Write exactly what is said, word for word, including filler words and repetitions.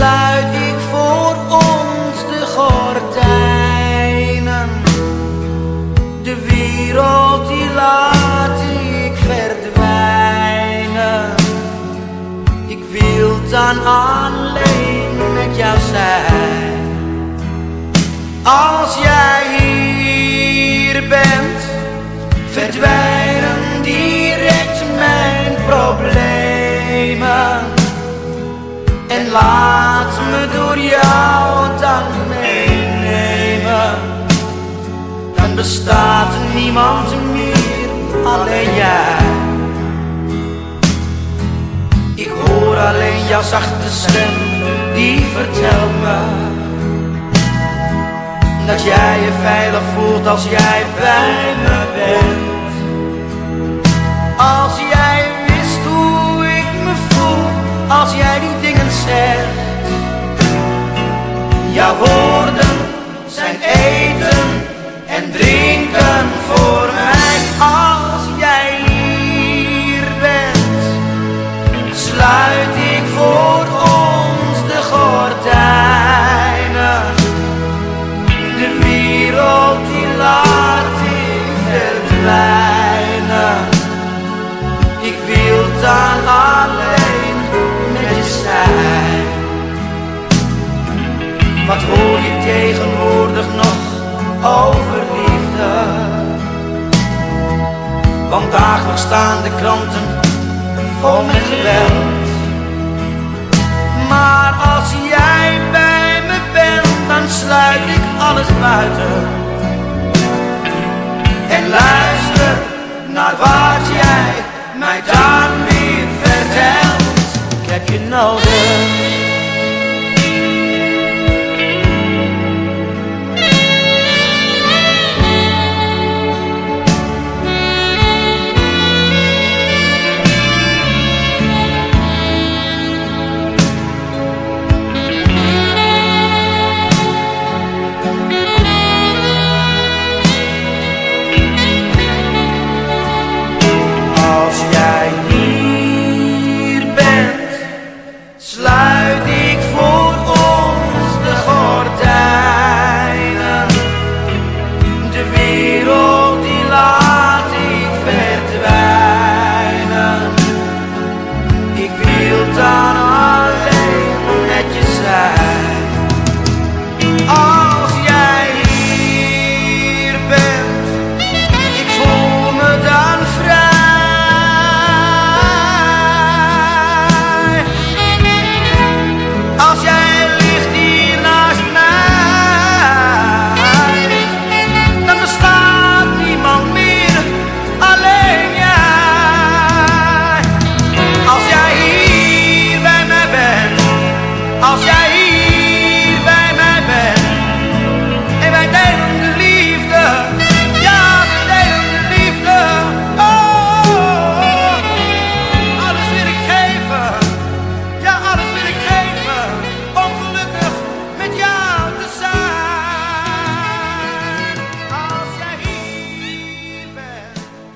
sluit ik voor ons de gordijnen. De wereld die laat ik verdwijnen. Ik wil dan alleen met jou zijn. Als jij hier bent, verdwijnen direct mijn problemen. En laat me door jou dan meenemen. Dan bestaat niemand meer, alleen jij. Ik hoor alleen jouw zachte stem, die vertelt me dat jij je veilig voelt als jij bij me bent. Als jij wist hoe ik me voel, als jij die dingen zegt. Jouw woorden zijn eten en drinken voor mij. Als jij hier bent, sluit ik voor ons de gordijnen. De wereld die laat ik verdwijnen. Ik wil dan alleen met je zijn. Wat hoor je tegenwoordig nog over liefde? Want dagelijks staan de kranten vol met geweld. Maar als jij bij me bent, dan sluit ik alles buiten. En luister naar wat jij mij dan weer vertelt. Ik heb je nodig.